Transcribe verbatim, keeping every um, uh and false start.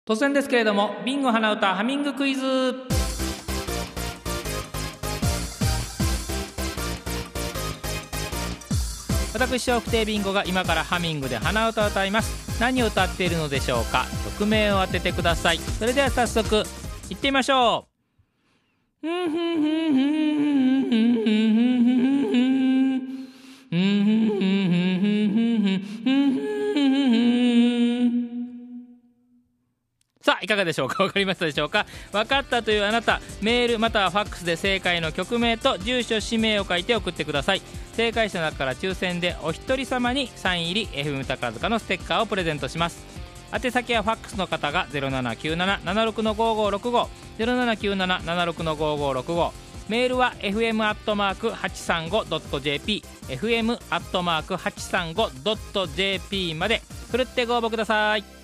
突然ですけれども、ビンゴ花歌ハミングクイズ。私笑福亭ビンゴが今からハミングで鼻歌を歌います。何を歌っているのでしょうか。曲名を当ててください。それでは早速行ってみましょう。さあいかがでしょうか。わかりましたでしょうか。わかったというあなた、メールまたはファックスで正解の曲名と住所氏名を書いて送ってください。正解者の中から抽選でお一人様にサイン入り エフエム 宝塚のステッカーをプレゼントします。宛先はファックスの方が ゼロななきゅうなな ななろく ごーごーろくご ゼロななきゅうなな ななろく ごーごーろくご、メールは エフエム アットマーク はちさんご ドット ジェーピー エフエム アットマーク はちさんご ドット ジェーピー までふるってご応募ください。